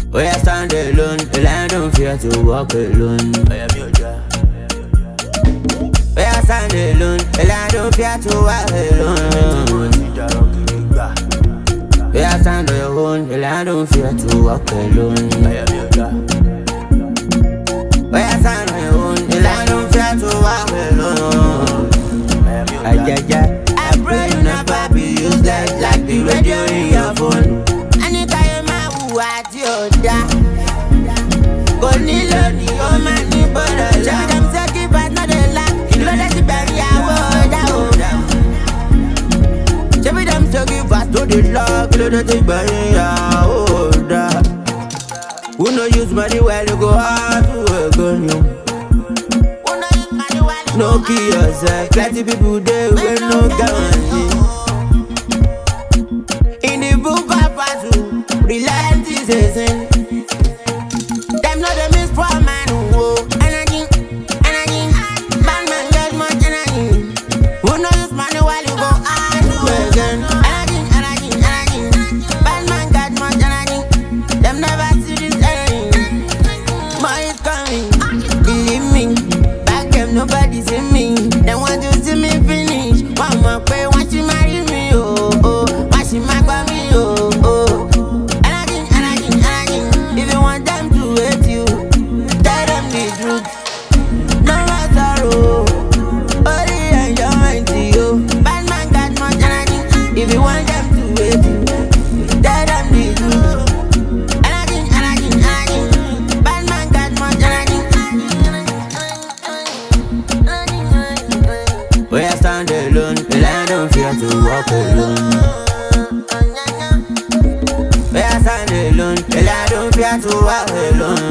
We are stand alone, the land don't fear to walk alone. We are stand alone, the land don't fear to walk alone. We are stand on your own, the land don't fear to walk alone. We are stand on your own, the land don't fear to walk alone. I pray you never be useless like the radio in your phone. Anytime I want you die. Go nilo ni o ma ni borola. Tell them sacrifice not a lack. You know that you bury our down. Tell them sacrifice to the lack. You know that you bury our down. Who no use money while you go hard to work on you? No kill yourself. Plenty people there with no guarantee. In the book of Azu, reliance is a sin. Them know they miss poor man who energy. Bad man get much energy. Who know use money while you go hard to again? Energy. Bad man got much energy. Them never see this energy. More is coming, believe me. Back them nobody see me. They want to see me finish. One more pay, want you marry me, oh. Want she marry me, oh. Energy. If you want them to hate you, tell them the truth. No more sorrow, only enjoyment to you. Bad man got much energy. If you want them to hate you, tell them the truth. Energy. Bad man got much energy. We are stand alone, the land don't fear to walk alone. We are stand alone, the land don't fear to walk alone.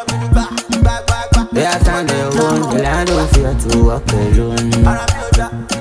We are stand alone, the land don't fear to walk alone.